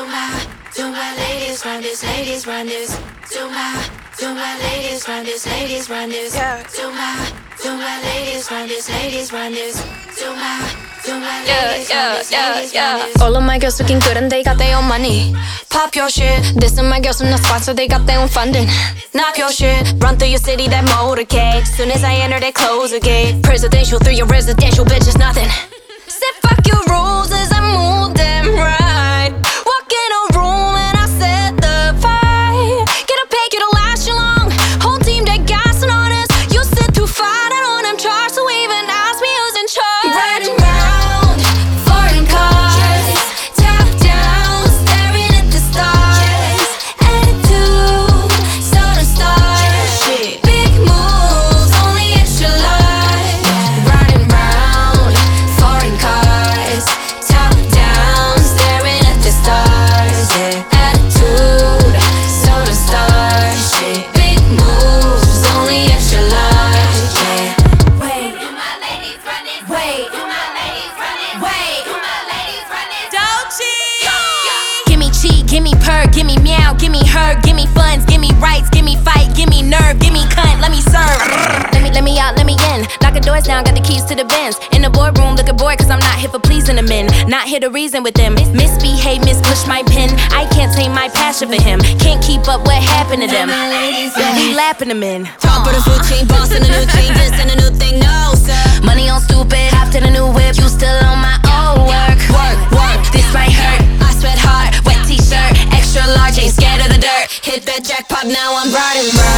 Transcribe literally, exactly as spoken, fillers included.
my, to my ladies run this, ladies run this. To my, to my ladies run this, ladies run this. Yeah. To my, to my ladies run this, ladies run this. To my, to my Yeah, ladies yeah, run this, yeah, ladies yeah. run this. All of my girls looking good and they got their own money. Pop your shit. This and my girls from the spot, so they got their own funding. Knock your shit. Run through your city, that motorcade. Soon as I enter, they close the gate. Presidential through your residential, bitch, it's nothing. Said fuck your rules as I move them right. Walk in a room and I set the fire. Get a pay, get a last you long. Whole team, they gassing on us. You sit too far, I on them charts, so even ask me who's in charge. Riding round, foreign cars, top down, staring at the stars. Attitude, soda stars. Big moves, only extra large. Riding round, foreign cars, top down, staring at the stars. Attitude, soda stars. Big moves, only extra large. Wait, do my ladies run it? Wait, do my ladies run it? Wait, do my ladies run it? Gimme cheat, gimme purr, gimme meow, gimme her, gimme funds, gimme rights, gimme fight, gimme nerve, gimme cunt, let me serve. Let me, let me out, let me in. Locking doors down, got the keys to the Benz. In the boardroom, looking bored, cause I'm not here for pleasing the men. Not here to reason with them. Misbehave, mispush my pen. I can't tame my passion for him. Can't keep up what happened to them. Yeah, he lapping them in. Top of the food chain, boss in a new chain, this and a new thing, no sir. Money on stupid, hopped in a new whip. You still on my old work. Work, work, This might hurt. I sweat hard, wet t-shirt, extra large, ain't scared of the dirt. Hit that jackpot, now I'm riding round.